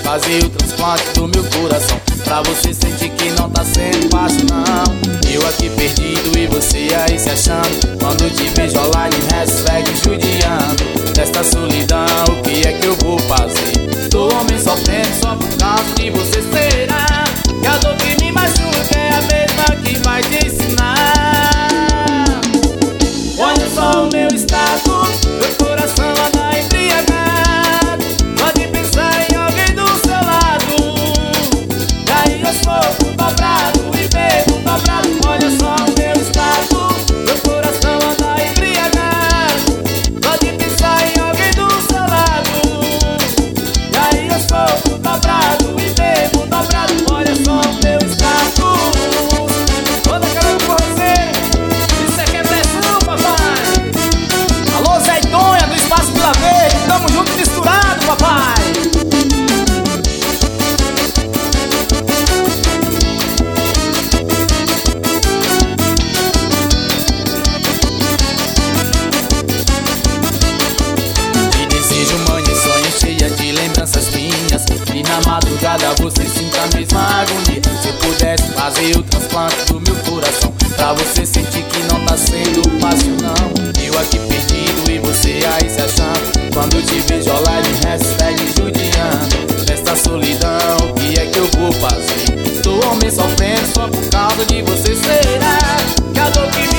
fazer o transplante do meu coração, pra você sentir que não tá sendo fácil não. Eu aqui perdido e você aí se achando, quando te vejo online, hashtag judiando. Desta solidão, o que é que eu vou fazer? Tô homem sofrendo só por causa de você. Será que a dor que me machuca é a mesma que vai te ensinar? Olha só o meu estado, meu coração anda embriagado, só de pensar em alguém do seu lado. E aí eu sofro dobrado e bebo dobrado. Olha só o meu estado, meu coração anda embriagado, só de pensar em alguém do seu lado. E aí eu sofro dobrado e bebo dobrado. Olha só o meu estado. Toda caramba por você, isso é que é pressão, papai. Alô, Zé Donha do Espaço Vila Verde, tamo junto e misturado, papai. Te desejo manhã, sonho cheia de lembranças minhas, e na madrugada você sinta a mesma agonia. Se eu pudesse fazer o transplante do meu coração, pra você sentir que não tá sendo fácil não. Eu aqui perdido e você aí se achando, quando te vejo online, hashtag judiando. Nesta solidão, o que é que eu vou fazer? Tô homem sofrendo só por causa de você. Será que a dor que me